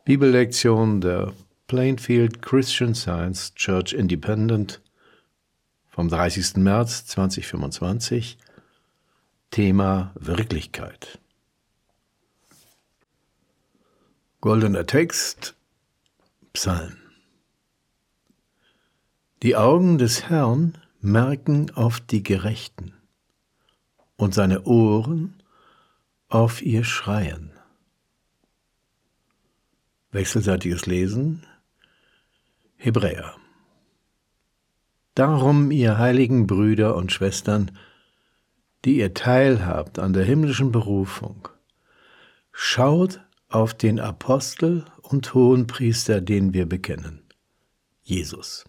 Bibellektion der Plainfield Christian Science Church Independent vom 30. März 2025. Thema Wirklichkeit. Goldener Text, Psalm. Die Augen des Herrn merken auf die Gerechten und seine Ohren auf ihr Schreien. Wechselseitiges Lesen, Hebräer. Darum, ihr heiligen Brüder und Schwestern, die ihr teilhabt an der himmlischen Berufung, schaut auf den Apostel und Hohenpriester, den wir bekennen, Jesus.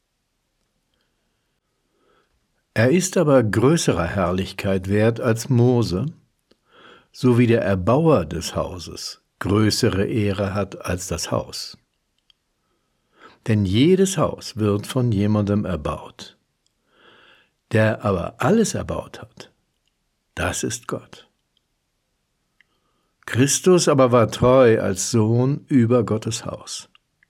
Er ist aber größerer Herrlichkeit wert als Mose, so wie der Erbauer des Hauses größere Ehre hat als das Haus. Denn jedes Haus wird von jemandem erbaut. Der aber alles erbaut hat, das ist Gott. Christus aber war treu als Sohn über Gottes Haus.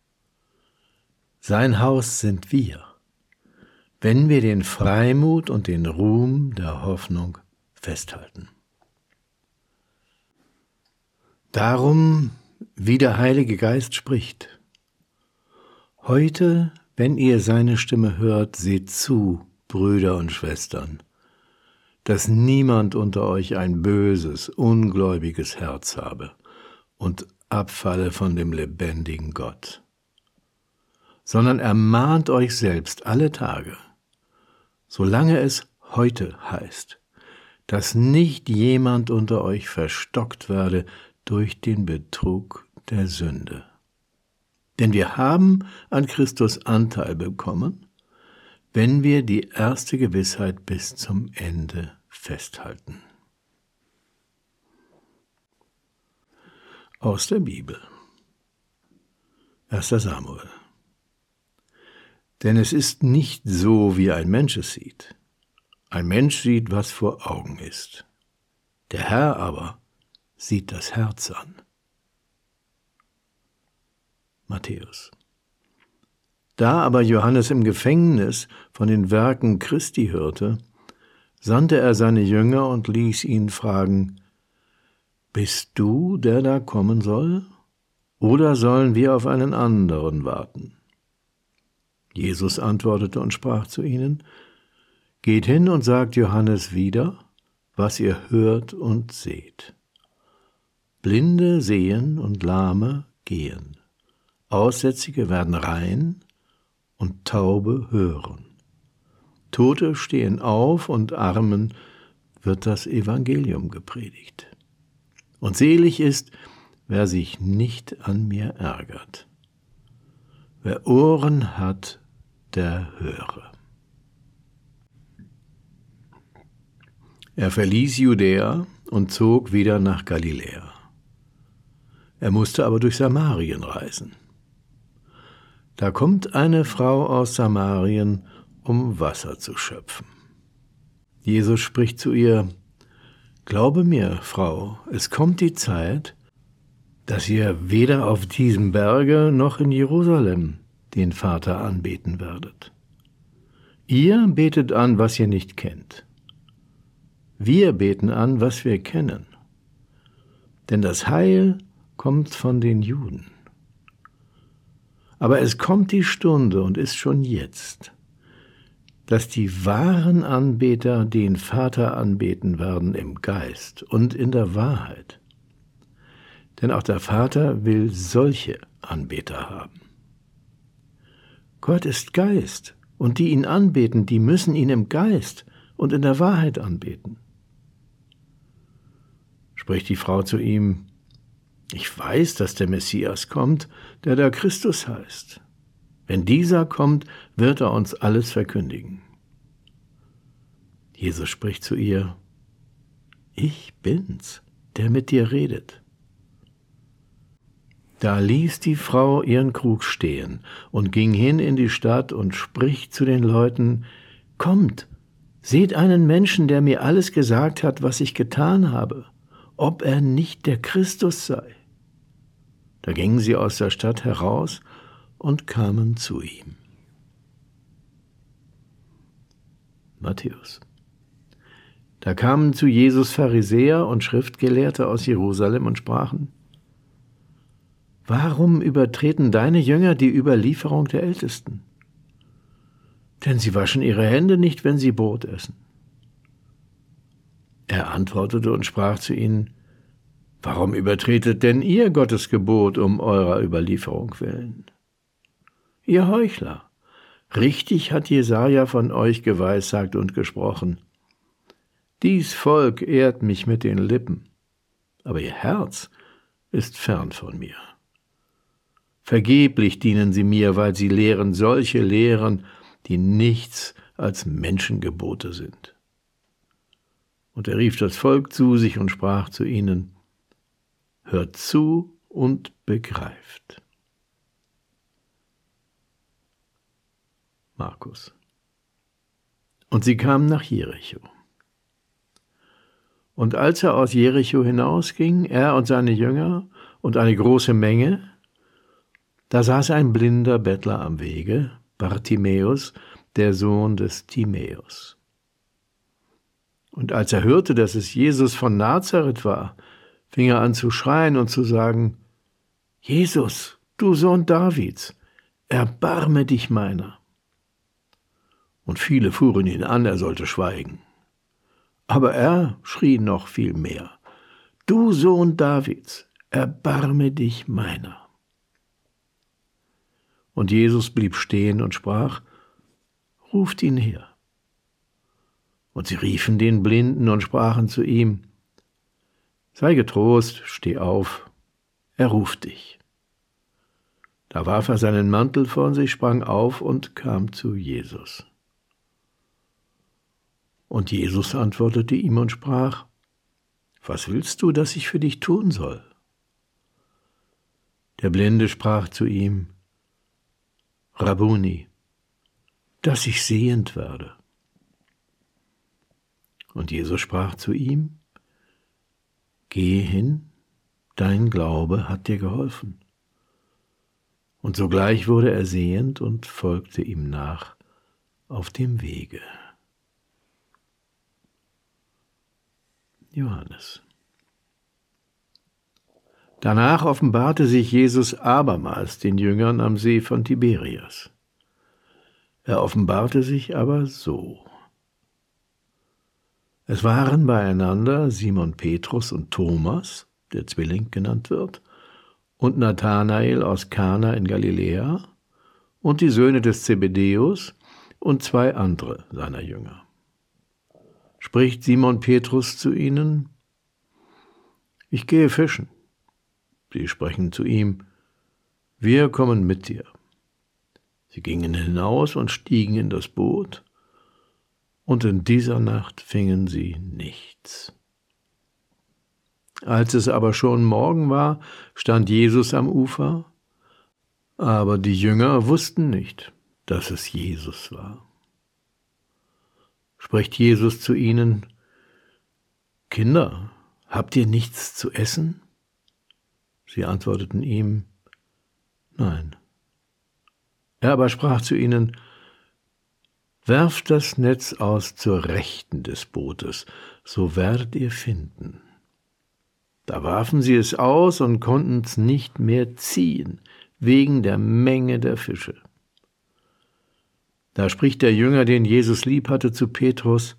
Sein Haus sind wir, wenn wir den Freimut und den Ruhm der Hoffnung festhalten. Darum, wie der Heilige Geist spricht: Heute, wenn ihr seine Stimme hört, seht zu, Brüder und Schwestern, dass niemand unter euch ein böses, ungläubiges Herz habe und abfalle von dem lebendigen Gott, sondern ermahnt euch selbst alle Tage, solange es heute heißt, dass nicht jemand unter euch verstockt werde durch den Betrug der Sünde. Denn wir haben an Christus Anteil bekommen, wenn wir die erste Gewissheit bis zum Ende festhalten. Aus der Bibel. 1. Samuel. Denn es ist nicht so, wie ein Mensch es sieht. Ein Mensch sieht, was vor Augen ist. Der Herr aber sieht das Herz an. Matthäus. Da aber Johannes im Gefängnis von den Werken Christi hörte, sandte er seine Jünger und ließ ihn fragen: Bist du, der da kommen soll, oder sollen wir auf einen anderen warten? Jesus antwortete und sprach zu ihnen: Geht hin und sagt Johannes wieder, was ihr hört und seht. Blinde sehen und Lahme gehen, Aussätzige werden rein und Taube hören. Tote stehen auf und Armen wird das Evangelium gepredigt. Und selig ist, wer sich nicht an mir ärgert. Wer Ohren hat, der höre. Er verließ Judäa und zog wieder nach Galiläa. Er musste aber durch Samarien reisen. Da kommt eine Frau aus Samarien, um Wasser zu schöpfen. Jesus spricht zu ihr: Glaube mir, Frau, es kommt die Zeit, dass ihr weder auf diesem Berge noch in Jerusalem den Vater anbeten werdet. Ihr betet an, was ihr nicht kennt. Wir beten an, was wir kennen. Denn das Heil kommt von den Juden. Aber es kommt die Stunde und ist schon jetzt, dass die wahren Anbeter den Vater anbeten werden im Geist und in der Wahrheit. Denn auch der Vater will solche Anbeter haben. Gott ist Geist, und die ihn anbeten, die müssen ihn im Geist und in der Wahrheit anbeten. Spricht die Frau zu ihm: Ich weiß, dass der Messias kommt, der da Christus heißt. Wenn dieser kommt, wird er uns alles verkündigen. Jesus spricht zu ihr: Ich bin's, der mit dir redet. Da ließ die Frau ihren Krug stehen und ging hin in die Stadt und spricht zu den Leuten: Kommt, seht einen Menschen, der mir alles gesagt hat, was ich getan habe, ob er nicht der Christus sei. Da Da gingen sie aus der Stadt heraus und kamen zu ihm. Matthäus. Da kamen zu Jesus Pharisäer und Schriftgelehrte aus Jerusalem und sprachen: Warum übertreten deine Jünger die Überlieferung der Ältesten? Denn sie waschen ihre Hände nicht, wenn sie Brot essen. Er antwortete und sprach zu ihnen: Warum übertretet denn ihr Gottes Gebot um eurer Überlieferung willen? Ihr Heuchler, richtig hat Jesaja von euch geweissagt und gesprochen: Dies Volk ehrt mich mit den Lippen, aber ihr Herz ist fern von mir. Vergeblich dienen sie mir, weil sie lehren solche Lehren, die nichts als Menschengebote sind. Und er rief das Volk zu sich und sprach zu ihnen: Hört zu und begreift. Markus. Und sie kamen nach Jericho. Und als er aus Jericho hinausging, er und seine Jünger und eine große Menge, da saß ein blinder Bettler am Wege, Bartimäus, der Sohn des Timäus. Und als er hörte, dass es Jesus von Nazareth war, fing er an zu schreien und zu sagen: Jesus, du Sohn Davids, erbarme dich meiner. Und viele fuhren ihn an, er sollte schweigen. Aber er schrie noch viel mehr: Du Sohn Davids, erbarme dich meiner. Und Jesus blieb stehen und sprach: Ruft ihn her. Und sie riefen den Blinden und sprachen zu ihm: Sei getrost, steh auf, er ruft dich. Da warf er seinen Mantel von sich, sprang auf und kam zu Jesus. Und Jesus antwortete ihm und sprach: Was willst du, dass ich für dich tun soll? Der Blinde sprach zu ihm: Rabbuni, dass ich sehend werde. Und Jesus sprach zu ihm: Geh hin, dein Glaube hat dir geholfen. Und sogleich wurde er sehend und folgte ihm nach auf dem Wege. Johannes. Danach offenbarte sich Jesus abermals den Jüngern am See von Tiberias. Er offenbarte sich aber so: Es waren beieinander Simon Petrus und Thomas, der Zwilling genannt wird, und Nathanael aus Kana in Galiläa und die Söhne des Zebedäus und 2 andere seiner Jünger. Spricht Simon Petrus zu ihnen: Ich gehe fischen. Sie sprechen zu ihm: Wir kommen mit dir. Sie gingen hinaus und stiegen in das Boot, und in dieser Nacht fingen sie nichts. Als es aber schon Morgen war, stand Jesus am Ufer, aber die Jünger wussten nicht, dass es Jesus war. Spricht Jesus zu ihnen: Kinder, habt ihr nichts zu essen? Sie antworteten ihm: Nein. Er aber sprach zu ihnen: Werft das Netz aus zur Rechten des Bootes, so werdet ihr finden. Da warfen sie es aus und konnten es nicht mehr ziehen, wegen der Menge der Fische. Da spricht der Jünger, den Jesus lieb hatte, zu Petrus: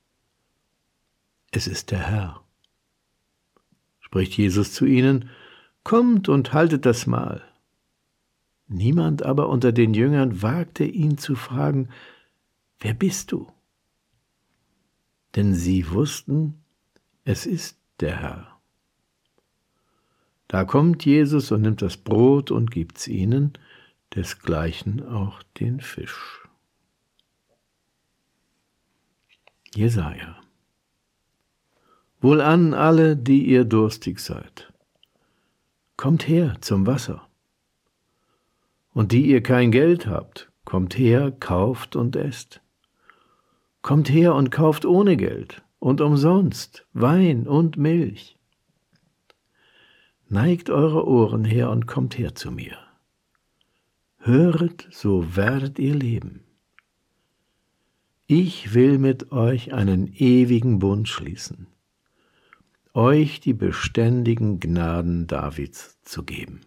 Es ist der Herr. Spricht Jesus zu ihnen: Kommt und haltet das Mahl. Niemand aber unter den Jüngern wagte ihn zu fragen: Wer bist du? Denn sie wussten, es ist der Herr. Da kommt Jesus und nimmt das Brot und gibt's ihnen, desgleichen auch den Fisch. Jesaja. Wohlan alle, die ihr durstig seid. Kommt her zum Wasser. Und die ihr kein Geld habt, kommt her, kauft und esst. Kommt her und kauft ohne Geld und umsonst Wein und Milch. Neigt eure Ohren her und kommt her zu mir. Höret, so werdet ihr leben. Ich will mit euch einen ewigen Bund schließen, euch die beständigen Gnaden Davids zu geben.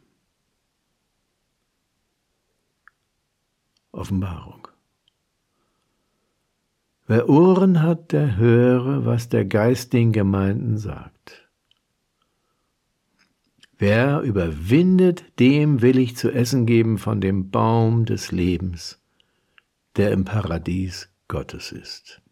Offenbarung. Wer Ohren hat, der höre, was der Geist den Gemeinden sagt. Wer überwindet, dem will ich zu essen geben von dem Baum des Lebens, der im Paradies Gottes ist.